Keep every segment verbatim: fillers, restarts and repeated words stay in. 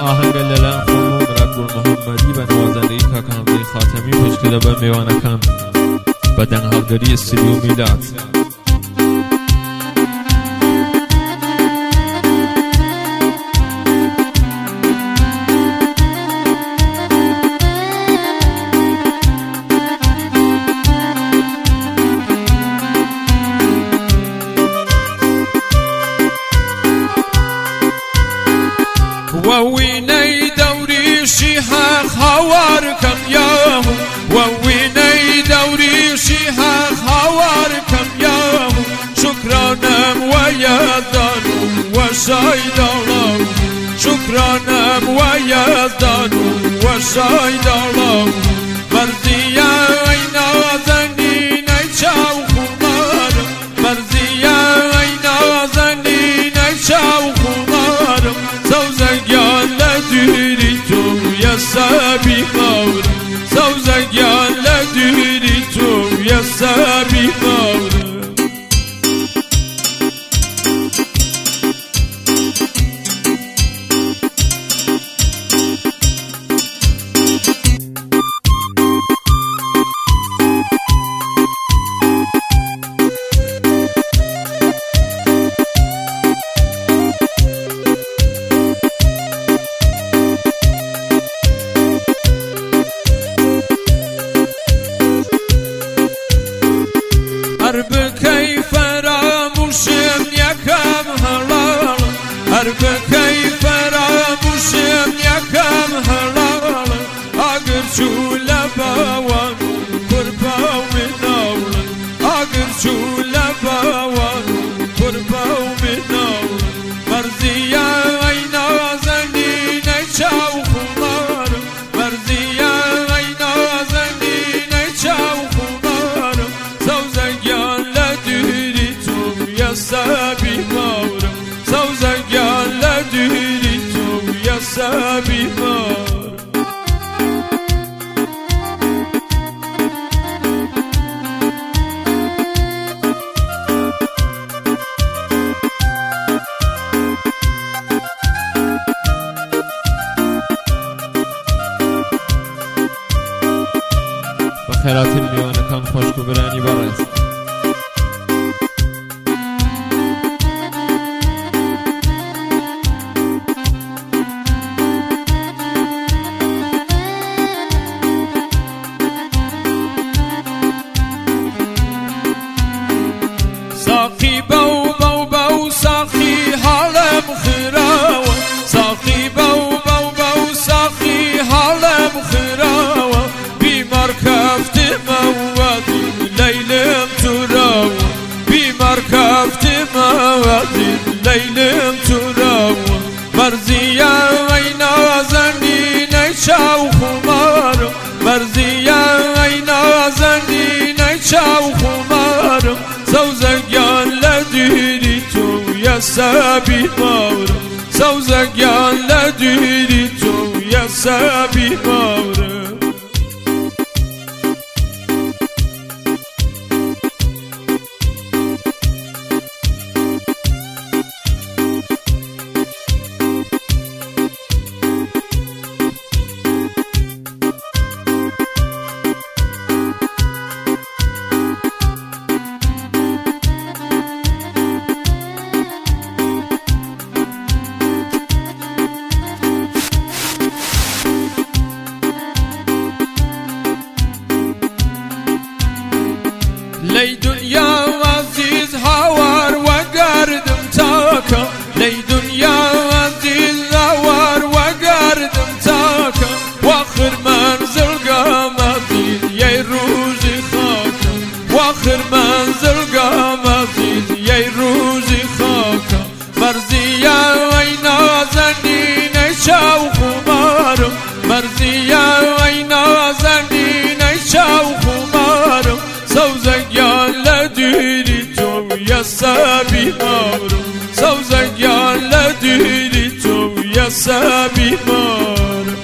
آهنگ لەلایەن خۆم و مراد گوڵ محەممەدی بە نوازەندەی کاک حەمزەی خاتەمی پشتکە بە میوانەکان بە دەنگ هەڵگەری استودیۆ میلاد. وويني دوري شيحة خوار كم يوم وويني دوري شيحة خوار كم يوم شكرانم ويدان وشايد الله شكرانم ويدان وشايد الله مرزيا عينا زنين عيشاو خمار مرزيا عينا زنين عيشاو خمار سوزگان لدوری تو یا سبی مور سوزگان لدوری تو یا سبی مور بكي فراموشم يكم هلال هر بكي فراموشم يكم هلال اگر چول باوان قرباو مناول اگر چول باوان قرباو مناول مرزيا عينا زنين چاو خمار مرزيا عينا زنين چاو خمار سوزگان لدوری تو یا سبی مورم سوزگان لدوری تو یا سبی مورم بخیرات میوانەکان خۆشک و برانی بەڕێز. ساقی بو بو بو ساقی حالم خراوه ساقی بو بو بو ساقی حالم خراوه بیمار کفت موادی لیلم تو راوه بیمار کفت موادی لیلم تو راوه مرزیا عینا زنین چاو خمارم مرزیا عینا زنین چاو خمارم سوزگان لدوری تو یا سبی مورم سوزگان لدوری تو یا سبی مورم لی دنیا عزیز هوار و گردم تاکم لی دنیا عزیز هوار و گردم تاکم و آخر منزل قامدید یه روزی خاکم و آخر منزل قامدید یه روزی خاکم مرزیا عینا زنین چاو خمارم مرزیا عینا زنین چاو خمارم سوزگان لدوری تو یا سبی مورم سوزگان لدوری تو یا سبی مورم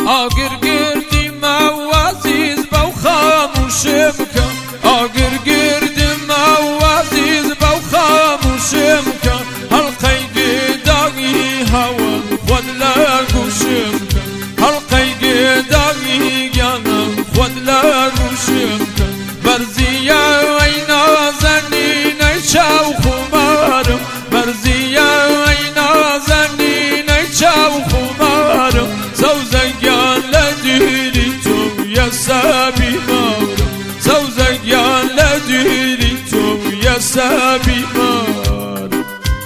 آگر گردیم او عزیز باو خاموشم کن آگر گردیم او عزیز باو خاموشم کن حلقه گداغی هوا خود لگوشم کن حلقه گداغی گانم خود لگوشم کن برزیه ای نازنین ای چاو خمارم برزیه ای نازنین ای چاو خمارم سوزگان لدیری تو یسا بیمارم سوزگان لدیری تو یسا بیمارم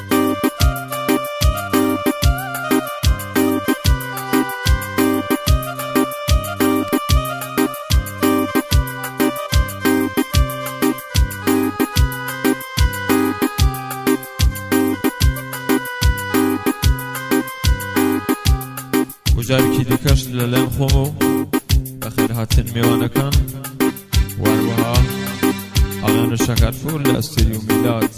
وجارکی دیکەش لە لەم خۆم و بەخێر هاتن میوانەکان وەروەها ئاڵێنە شەکەرپور لە ئەستێری و میلاد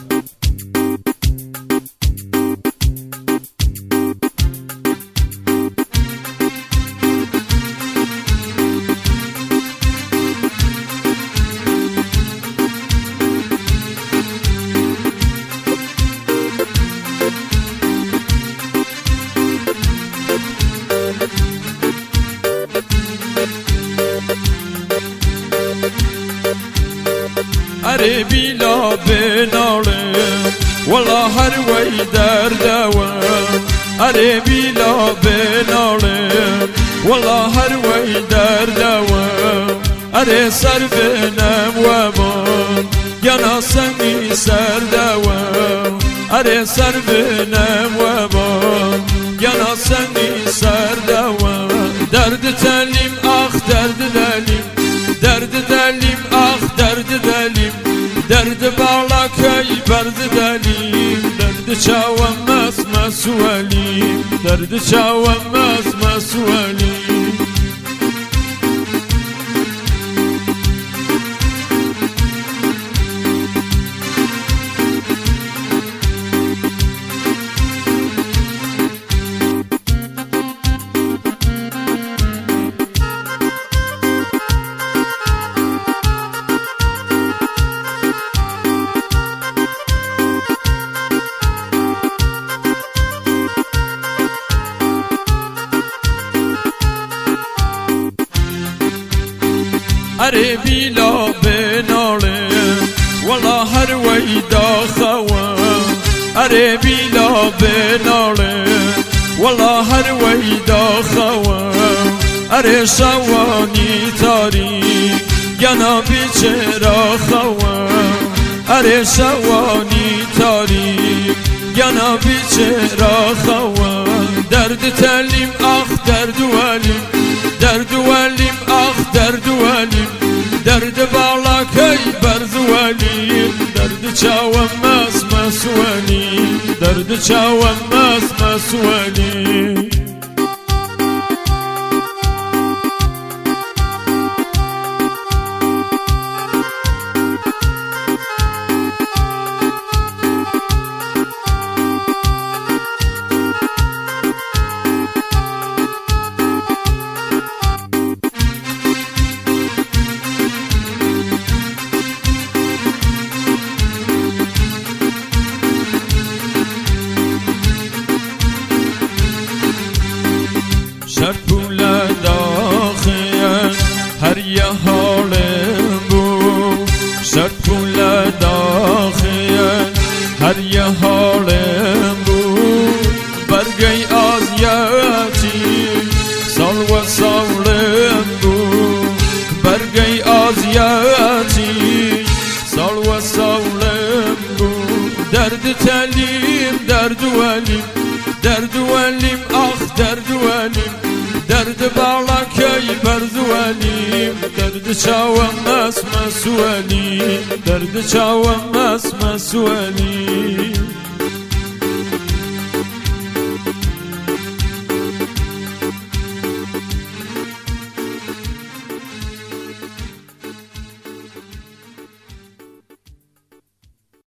اره بیلا بنالم والله هر وی دردوم اره بیلا بنالم والله هر وی دردوم اره سر بنم و بام گنا سنگی سردوم اره سر بنم و بام گنا سنگی سردوم درد تلیم آخ درد دلیم درد دلیم آخ درد دلیم درد بالا کی برد دلیم درد چاوم مس مسولیم درد چاوم مس مسولیم اره بیلا بنالم والله هر وی داخوام اره بیلا بنالم والله هر وی داخوام اره شوانی تاریک گنا بیچرا خوام اره شوانی تاریک گنا بیچرا خوام درد تلیم آخ درد ولیم درد ولیم آخ درد ولیم درد بالا کی برز ولیم درد چاوم مس مسولیم درد چاوم مس مسولیم شرپول داخل هر یه حالم بود شرپول داخل هر یه حالم بود برگی از یاتی سال و سالم بود برگی از یاتی سال و سالم بود درد تلیم درد ولیم درد ولیم آخ درد ولیم درد بالا کی برز ولیم درد چاوم مس مسولیم درد چاوم مس مسولیم